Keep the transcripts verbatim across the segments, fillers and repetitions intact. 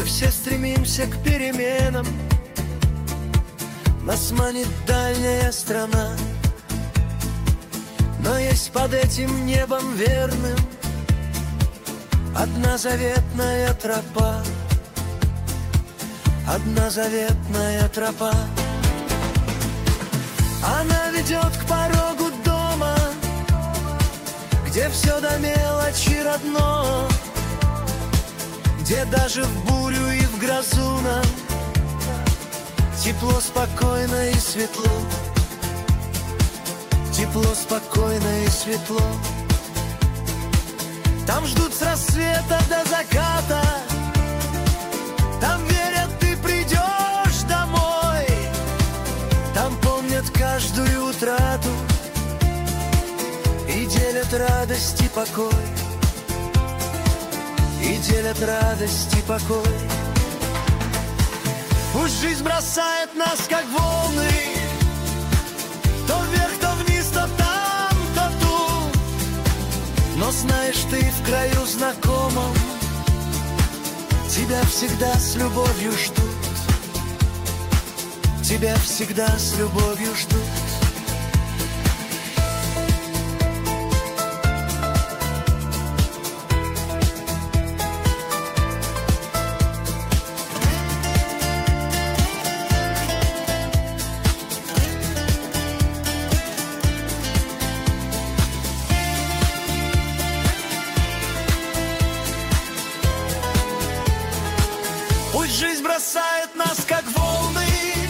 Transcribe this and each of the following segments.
все стремимся к переменам. Нас манит дальняя страна, но есть под этим небом верным одна заветная тропа, одна заветная тропа. Она ведет к порогу дома, где все до мелочи родно, где даже в бурю и в грозу нам тепло, спокойно и светло. Тепло, спокойно и светло. Там ждут с рассвета до заката, там верят, ты придешь домой, там помнят каждую утрату и делят радость и покой, и делят радость и покой. Пусть жизнь бросает нас, как волны, то вверх, то вниз, то там, то тут. Но знаешь, ты в краю знакомом тебя всегда с любовью ждут, тебя всегда с любовью ждут. Пусть жизнь бросает нас, как волны,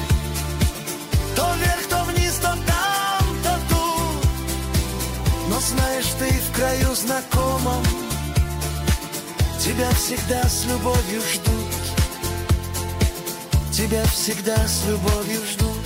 то вверх, то вниз, то там, то тут. Но знаешь, ты в краю знакомом тебя всегда с любовью ждут, тебя всегда с любовью ждут.